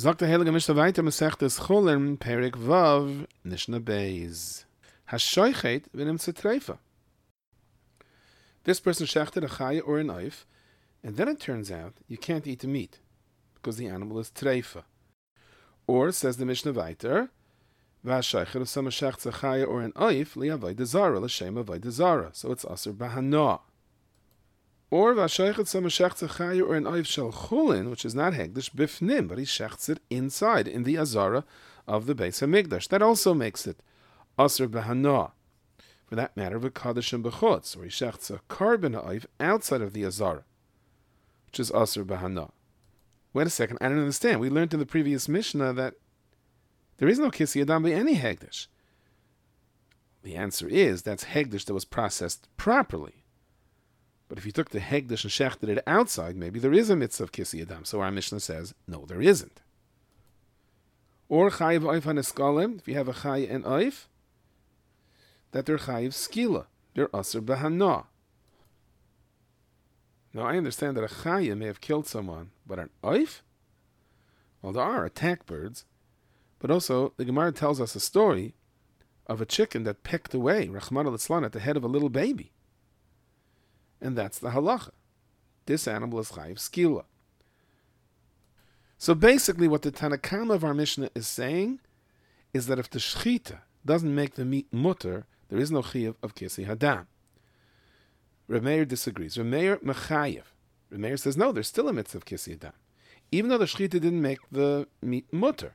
Sagt der Heilige Mishnah weiter, Masechtes Chulin, Perik Vav, Mishnah Beis. Hashoichet v'nim zetreifa. This person shechted a chaya or an oif, and then it turns out you can't eat the meat because the animal is treifa. Or, says the Mishnah weiter, V'hashoichet, if someone shechts a chaya or an oif, li'avodah zara, l'shem avodah zara. So it's aser b'hana. Or v'hashoichet, someone shechts a chaya or an oif shel chulin, which is not hegdish, bifnim, but he shechts it inside, in the azara of the Beis HaMikdash. That also makes it aser b'hana. For that matter, v'kadosh and b'chutz, or he shechts a carbon oif outside of the azara, which is aser b'hana. Wait a second, I don't understand. We learned in the previous Mishnah that there is no kisi adam by any hegdish. The answer is that's hegdish that was processed properly. But if you took the hegdish and shechted it outside, maybe there is a mitzvah of kisi adam. So our Mishnah says, no, there isn't. Or chayiv oif haneskalim, if you have a chayiv and oif, that they're chayiv skila, they're aser b'hana. Now I understand that a chayiv may have killed someone, but an oif? Well, there are attack birds, but also the Gemara tells us a story of a chicken that pecked away, Rachmana litzlan, at the head of a little baby. And that's the halacha. This animal is chayiv skila. So basically what the Tanakama of our Mishnah is saying is that if the shechita doesn't make the meat mutter, there is no chiyuv of kisi hadam. Reb Meir disagrees. Reb Meir mechayev. Reb Meir says, no, there's still a mitzvah of kisi hadam, even though the shechita didn't make the meat mutter.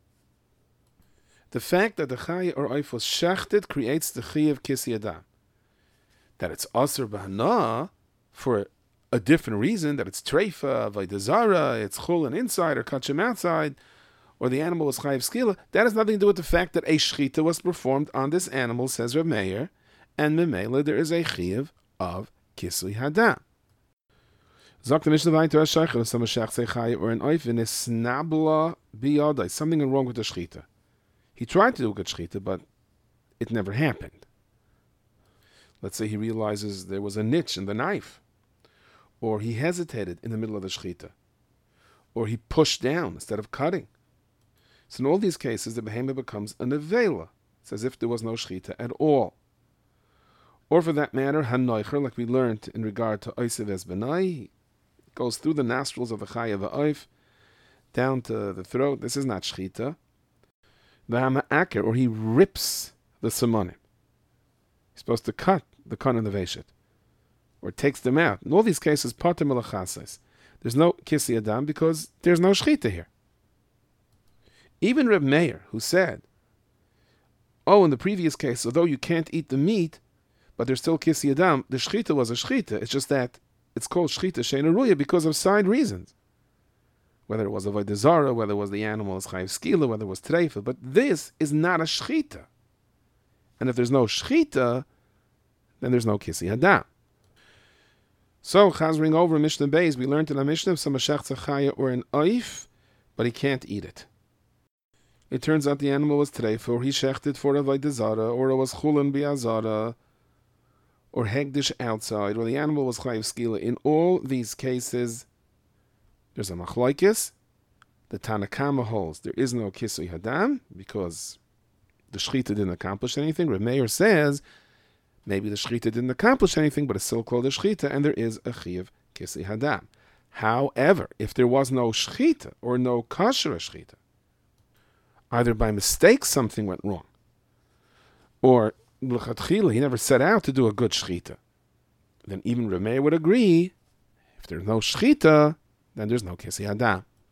The fact that the chayi or oif was shechted creates the chiyuv of kisi hadam. That it's aser b'hana for a different reason, that it's treifa, avodah zara, it's chulin inside or kachim outside, or the animal was chayiv skila, that has nothing to do with the fact that a shechita was performed on this animal, says Reb Meir, and memela there is a chiyuv of kisui hadam. Zok the Mishnah weiter hashaychel, some shechtzei chayiv or an oif in a snabla biyadai, something wrong with the shechita. He tried to do a good shechita, but it never happened. Let's say he realizes there was a niche in the knife, or he hesitated in the middle of the shechita, or he pushed down instead of cutting. So in all these cases, the behemoth becomes a nevela. It's as if there was no shechita at all. Or for that matter, hanoicher, like we learned in regard to oisev es benai, goes through the nostrils of the chayav ha'oif, down to the throat. This is not shechita. The hama'aker, or he rips the simonim. He's supposed to cut the kan and the veshet, or takes them out. In all these cases, pater melachasais. There's no kisi adam because there's no shechita here. Even Reb Meir, who said, oh, in the previous case, although you can't eat the meat, but there's still kisi adam, the shechita was a shechita. It's just that it's called shechita sheina ruya because of side reasons. Whether it was avodah zara, whether it was the animal is chayiv skila, whether it was treifa, but this is not a shechita. And if there's no shechita, then there's no kisi hadam. So, chazring over Mishnah Beis, we learned in a Mishnah, some shechtza chaya or an oif, but he can't eat it. It turns out the animal was treifa, or he shechted for avodah zara, or it was chulin bi'azara, or hegdish outside, or the animal was chayiv skila. In all these cases, there's a machlokes. The Tanakama holds there is no kisui hadam because the shechita didn't accomplish anything. Reb Meir says maybe the shechita didn't accomplish anything, but it's still called a shechita, and there is a chiyuv kisui hadam. However, if there was no shechita or no kosher shechita, either by mistake something went wrong, or l'chatchila he never set out to do a good shechita, then even Reb Meir would agree if there's no shechita, then there's no kisi hadam.